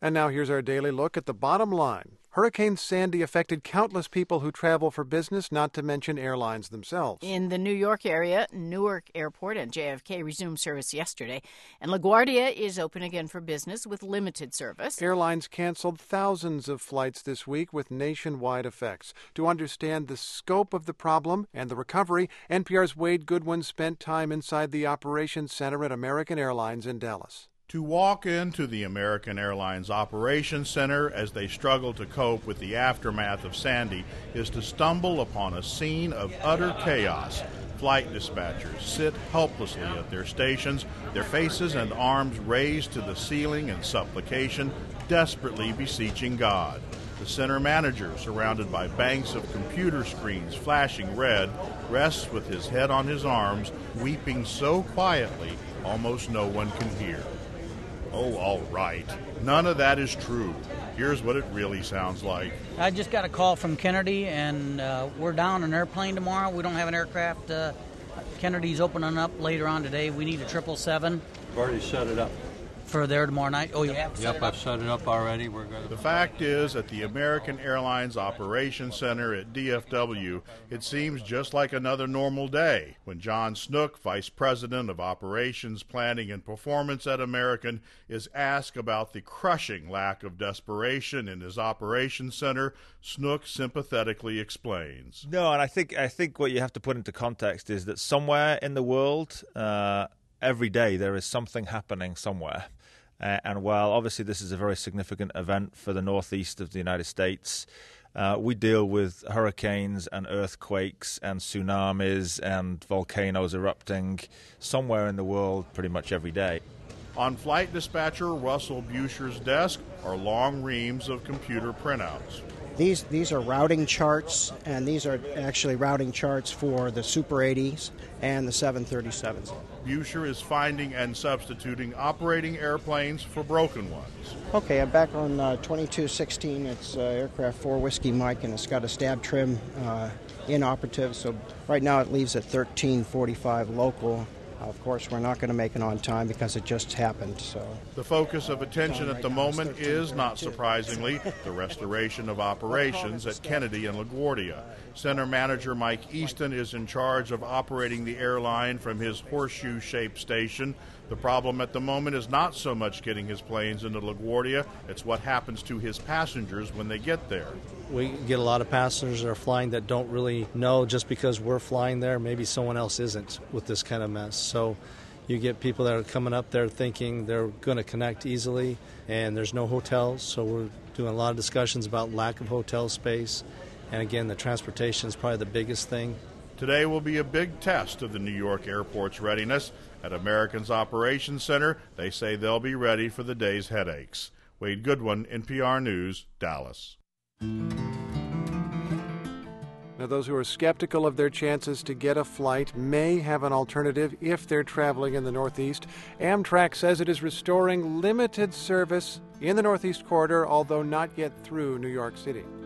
And now here's our daily look at the bottom line. Hurricane Sandy affected countless people who travel for business, not to mention airlines themselves. In the New York area, Newark Airport and JFK resumed service yesterday, and LaGuardia is open again for business with limited service. Airlines canceled thousands of flights this week with nationwide effects. To understand the scope of the problem and the recovery, NPR's Wade Goodwin spent time inside the Operations Center at American Airlines in Dallas. To walk into the American Airlines Operations Center as they struggle to cope with the aftermath of Sandy is to stumble upon a scene of utter chaos. Flight dispatchers sit helplessly at their stations, their faces and arms raised to the ceiling in supplication, desperately beseeching God. The center manager, surrounded by banks of computer screens flashing red, rests with his head on his arms, weeping so quietly almost no one can hear. Oh, all right. None of that is true. Here's what it really sounds like. I just got a call from Kennedy, and we're down an airplane tomorrow. We don't have an aircraft. Kennedy's opening up later on today. We need a 777. I've already set it up. For there tomorrow night? Oh, you have? Yep, I've set it up already. We're good. The fact is, at the American Airlines Operations Center at DFW, it seems just like another normal day when John Snook, Vice President of Operations Planning and Performance at American, is asked about the crushing lack of desperation in his operations center. Snook sympathetically explains. No, and I think what you have to put into context is that somewhere in the world, every day there is something happening somewhere. And while obviously this is a very significant event for the northeast of the United States, we deal with hurricanes and earthquakes and tsunamis and volcanoes erupting somewhere in the world pretty much every day. On flight dispatcher Russell Buscher's desk are long reams of computer printouts. These are routing charts, and these are actually routing charts for the Super 80s and the 737s. Buscher is finding and substituting operating airplanes for broken ones. Okay, I'm back on 2216. It's aircraft 4 Whiskey Mike, and it's got a stab trim inoperative. So right now it leaves at 1345 local. Of course, we're not going to make it on time because it just happened. So the focus of attention at the moment is, not surprisingly, the restoration of operations at Kennedy and LaGuardia. Center Manager Mike Easton is in charge of operating the airline from his horseshoe-shaped station. The problem at the moment is not so much getting his planes into LaGuardia, it's what happens to his passengers when they get there. We get a lot of passengers that are flying that don't really know just because we're flying there, maybe someone else isn't with this kind of mess. So you get people that are coming up there thinking they're going to connect easily, and there's no hotels, so we're doing a lot of discussions about lack of hotel space. And again, the transportation is probably the biggest thing. Today will be a big test of the New York airport's readiness. At American's Operations Center, they say they'll be ready for the day's headaches. Wade Goodwin, NPR News, Dallas. Now, those who are skeptical of their chances to get a flight may have an alternative if they're traveling in the Northeast. Amtrak says it is restoring limited service in the Northeast Corridor, although not yet through New York City.